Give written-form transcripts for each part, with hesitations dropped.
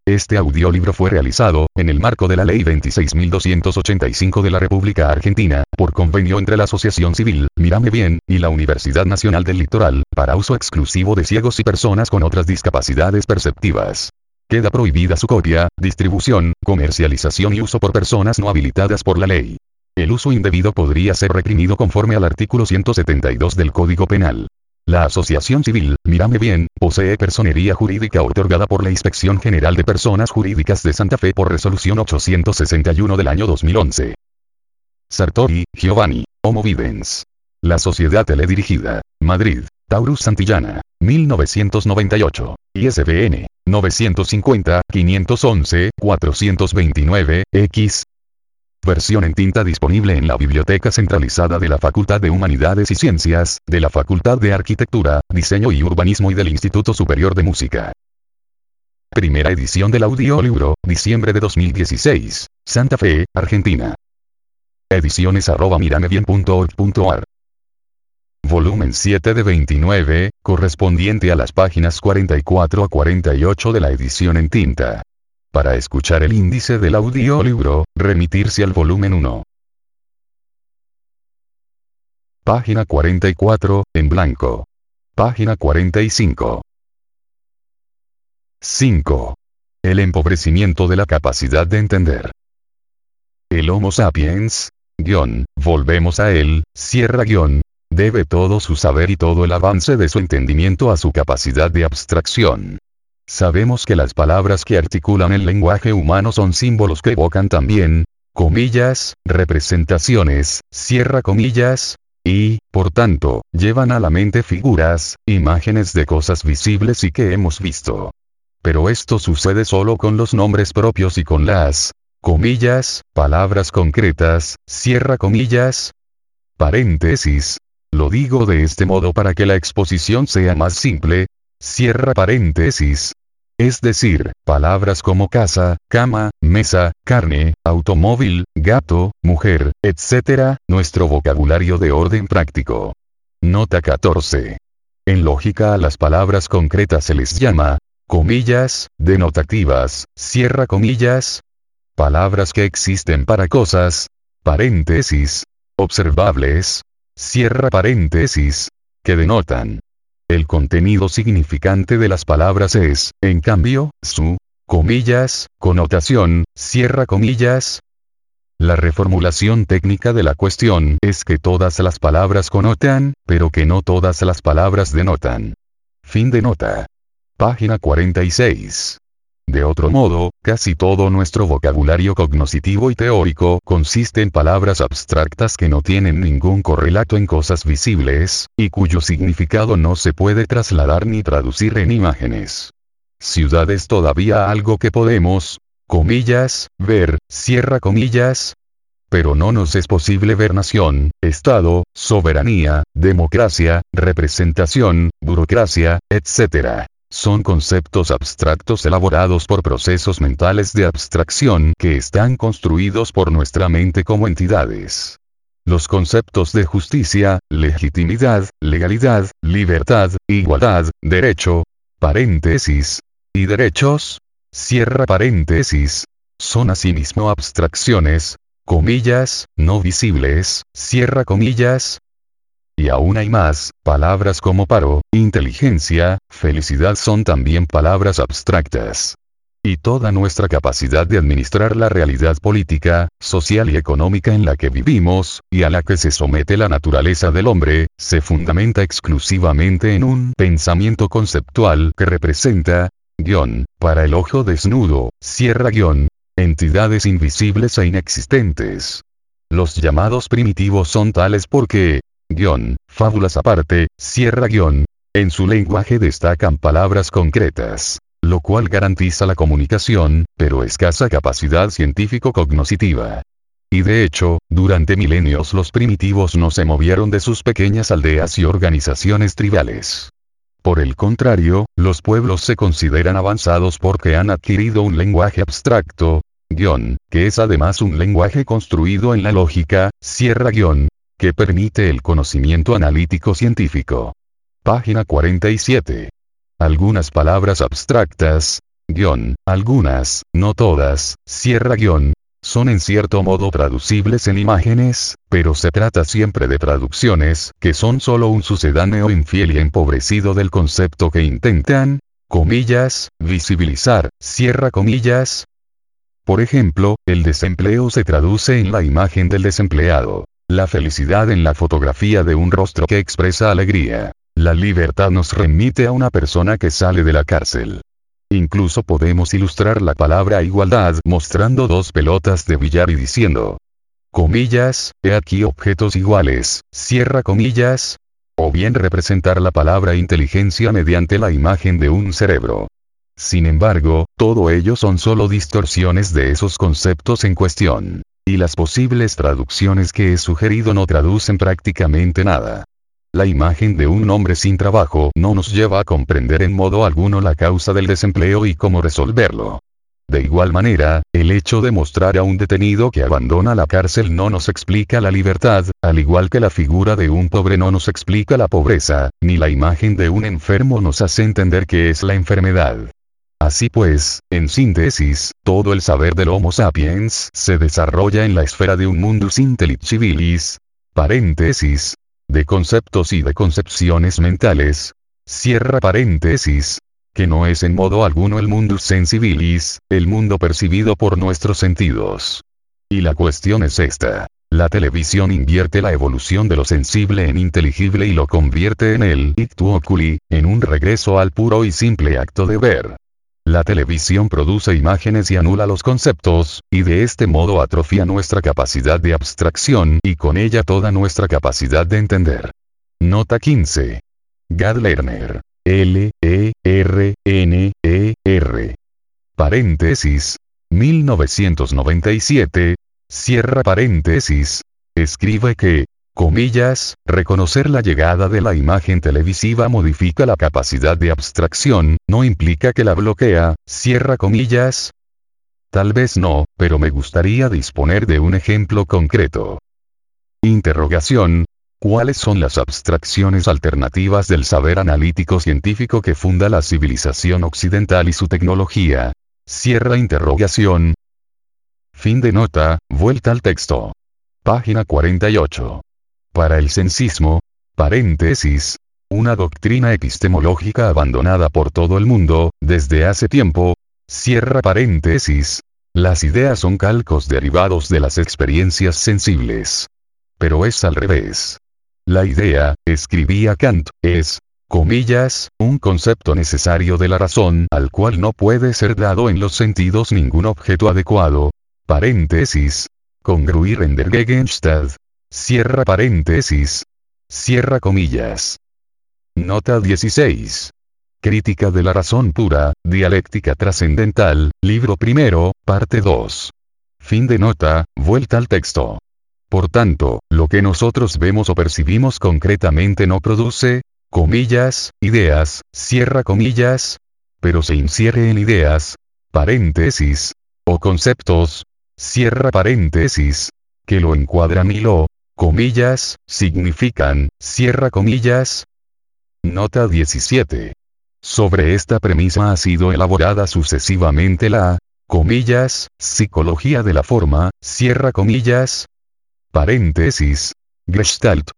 Este audiolibro fue realizado, en el marco de la Ley 26.285 de la República Argentina, por convenio entre la Asociación Civil, Mírame Bien, y la Universidad Nacional del Litoral, para uso exclusivo de ciegos y personas con otras discapacidades perceptivas. Queda prohibida su copia, distribución, comercialización y uso por personas no habilitadas por la ley. El uso indebido podría ser reprimido conforme al artículo 172 del Código Penal. La Asociación Civil, Mírame Bien, posee personería jurídica otorgada por la Inspección General de Personas Jurídicas de Santa Fe por resolución 861 del año 2011. Sartori, Giovanni, Homo Videns. La Sociedad Teledirigida. Madrid, Taurus Santillana, 1998. ISBN, 950-511-429, X. Versión en tinta disponible en la Biblioteca Centralizada de la Facultad de Humanidades y Ciencias, de la Facultad de Arquitectura, Diseño y Urbanismo y del Instituto Superior de Música. Primera edición del audiolibro, diciembre de 2016. Santa Fe, Argentina. Ediciones@miramebien.org.ar. Volumen 7 de 29, correspondiente a las páginas 44 a 48 de la edición en tinta. Para escuchar el índice del audiolibro, remitirse al volumen 1. Página 44, en blanco. Página 45. 5. El empobrecimiento de la capacidad de entender. El Homo sapiens, volvemos a él, debe todo su saber y todo el avance de su entendimiento a su capacidad de abstracción. Sabemos que las palabras que articulan el lenguaje humano son símbolos que evocan también, representaciones, y, por tanto, llevan a la mente figuras, imágenes de cosas visibles y que hemos visto. Pero esto sucede solo con los nombres propios y con las, palabras concretas, paréntesis. Lo digo de este modo para que la exposición sea más simple. Es decir, palabras como casa, cama, mesa, carne, automóvil, gato, mujer, etc., nuestro vocabulario de orden práctico. Nota 14. En lógica a las palabras concretas se les llama, denotativas, palabras que existen para cosas, observables, que denotan. El contenido significante de las palabras es, en cambio, su, connotación, La reformulación técnica de la cuestión es que todas las palabras connotan, pero que no todas las palabras denotan. Fin de nota. Página 46. De otro modo, casi todo nuestro vocabulario cognoscitivo y teórico consiste en palabras abstractas que no tienen ningún correlato en cosas visibles, y cuyo significado no se puede trasladar ni traducir en imágenes. Ciudad es todavía algo que podemos, ver, pero no nos es posible ver nación, Estado, soberanía, democracia, representación, burocracia, etc. Son conceptos abstractos elaborados por procesos mentales de abstracción que están construidos por nuestra mente como entidades. Los conceptos de justicia, legitimidad, legalidad, libertad, igualdad, derecho, y derechos, son asimismo abstracciones, no visibles, Y aún hay más, palabras como paro, inteligencia, felicidad son también palabras abstractas. Y toda nuestra capacidad de administrar la realidad política, social y económica en la que vivimos, y a la que se somete la naturaleza del hombre, se fundamenta exclusivamente en un pensamiento conceptual que representa, para el ojo desnudo, entidades invisibles e inexistentes. Los llamados primitivos son tales porque, fábulas aparte, en su lenguaje destacan palabras concretas, lo cual garantiza la comunicación, pero escasa capacidad científico-cognoscitiva. Y de hecho, durante milenios los primitivos no se movieron de sus pequeñas aldeas y organizaciones tribales. Por el contrario, los pueblos se consideran avanzados porque han adquirido un lenguaje abstracto, que es además un lenguaje construido en la lógica, que permite el conocimiento analítico científico. Página 47. Algunas palabras abstractas, Algunas, no todas, son en cierto modo traducibles en imágenes, pero se trata siempre de traducciones que son solo un sucedáneo infiel y empobrecido del concepto que intentan, visibilizar, Por ejemplo, el desempleo se traduce en la imagen del desempleado. La felicidad en la fotografía de un rostro que expresa alegría. La libertad nos remite a una persona que sale de la cárcel. Incluso podemos ilustrar la palabra igualdad mostrando dos pelotas de billar y diciendo, he aquí objetos iguales, o bien representar la palabra inteligencia mediante la imagen de un cerebro. Sin embargo, todo ello son solo distorsiones de esos conceptos en cuestión. Y las posibles traducciones que he sugerido no traducen prácticamente nada. La imagen de un hombre sin trabajo no nos lleva a comprender en modo alguno la causa del desempleo y cómo resolverlo. De igual manera, el hecho de mostrar a un detenido que abandona la cárcel no nos explica la libertad, al igual que la figura de un pobre no nos explica la pobreza, ni la imagen de un enfermo nos hace entender qué es la enfermedad. Así pues, en síntesis, todo el saber del Homo sapiens se desarrolla en la esfera de un mundus intelligibilis, de conceptos y de concepciones mentales, que no es en modo alguno el mundus sensibilis, el mundo percibido por nuestros sentidos. Y la cuestión es esta. La televisión invierte la evolución de lo sensible en inteligible y lo convierte en el ictu oculi, en un regreso al puro y simple acto de ver. La televisión produce imágenes y anula los conceptos, y de este modo atrofia nuestra capacidad de abstracción y con ella toda nuestra capacidad de entender. Nota 15. Gad Lerner. L-E-R-N-E-R. Paréntesis. 1997. Cierra paréntesis. Escribe que, reconocer la llegada de la imagen televisiva modifica la capacidad de abstracción, no implica que la bloquea, Tal vez no, pero me gustaría disponer de un ejemplo concreto. Interrogación. ¿Cuáles son las abstracciones alternativas del saber analítico científico que funda la civilización occidental y su tecnología? Interrogación. Fin de nota, vuelta al texto. Página 48. Para el censismo, una doctrina epistemológica abandonada por todo el mundo, desde hace tiempo, las ideas son calcos derivados de las experiencias sensibles. Pero es al revés. La idea, escribía Kant, es, un concepto necesario de la razón al cual no puede ser dado en los sentidos ningún objeto adecuado, congruir en der Gegenstand, Nota 16. Crítica de la razón pura, dialéctica trascendental, libro primero, parte 2. Fin de nota, vuelta al texto. Por tanto, lo que nosotros vemos o percibimos concretamente no produce, ideas, pero se infiere en ideas, o conceptos, que lo encuadran y lo, significan, Nota 17. Sobre esta premisa ha sido elaborada sucesivamente la, psicología de la forma, Gestalt,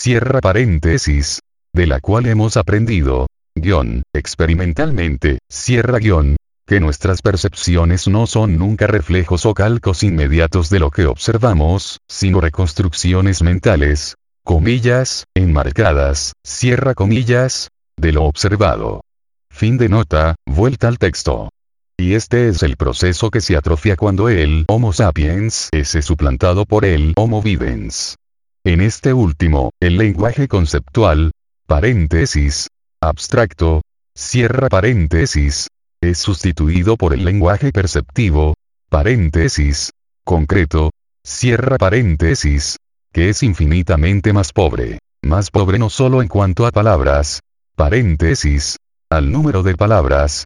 de la cual hemos aprendido, experimentalmente, que nuestras percepciones no son nunca reflejos o calcos inmediatos de lo que observamos, sino reconstrucciones mentales, enmarcadas, de lo observado. Fin de nota, vuelta al texto. Y este es el proceso que se atrofia cuando el Homo sapiens es suplantado por el Homo videns. En este último, el lenguaje conceptual, abstracto, es sustituido por el lenguaje perceptivo, concreto, que es infinitamente más pobre no solo en cuanto a palabras, al número de palabras,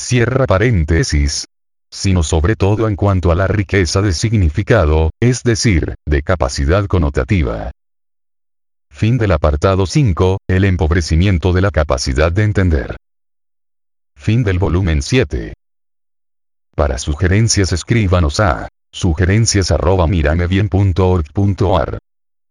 sino sobre todo en cuanto a la riqueza de significado, es decir, de capacidad connotativa. Fin del apartado 5, el empobrecimiento de la capacidad de entender. Fin del volumen 7. Para sugerencias escríbanos a sugerencias@miramebien.org.ar.